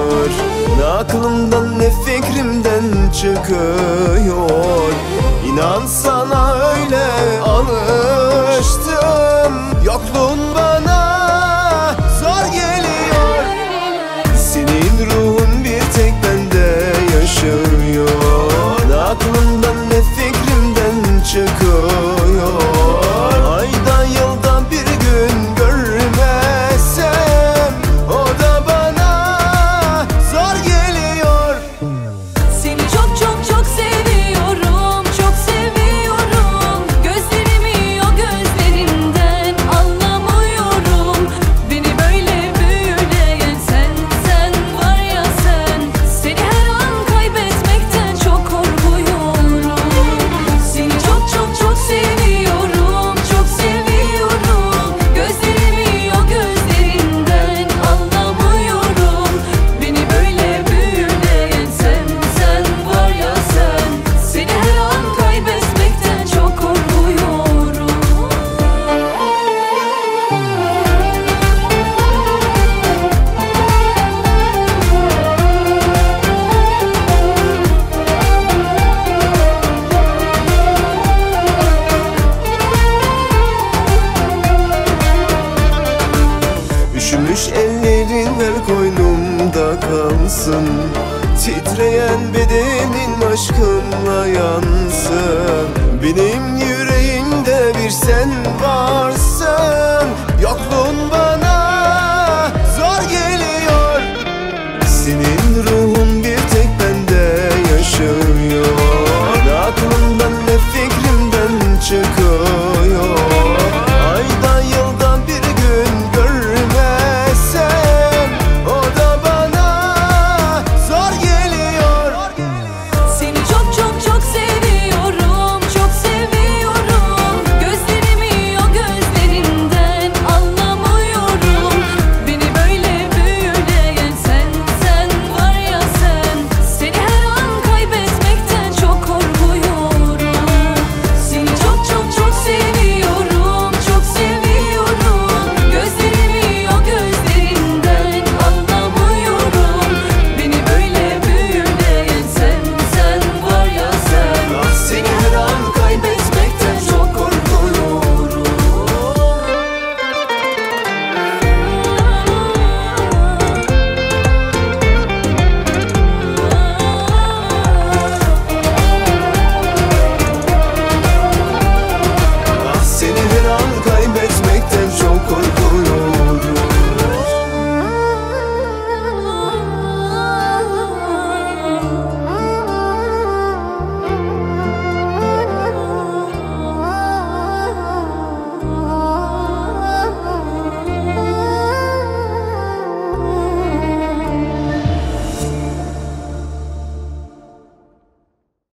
Ne aklımdan ne fikrimden çıkıyor. İnan sana öyle alıştım, yokluğun bana zor geliyor. Senin ruhun bir tek bende yaşıyor. Ne aklımdan ne fikrimden çıkıyor. Ayda yılda bir gün görmesem o da bana zor geliyor. Seni çok çok çok seviyorum, çok seviyorum. Gözlerimi o gözlerinden anlamıyorum. Beni böyle büyüleyen sen, sen var ya sen. Seni her an kaybetmekten çok korkuyorum. Seni çok çok çok seviyorum, çok seviyorum. Gözlerimi o gözlerinden anlamıyorum. Beni böyle büyüleyen sen, sen var ya sen. Seni her an kaybetmekten çok korkuyorum. Üşümüş ellerin ver koynumda kalsın. Titreyen bedenin aşkımla yansın. Benim yüreğimde bir sen varsın, yokluğun bana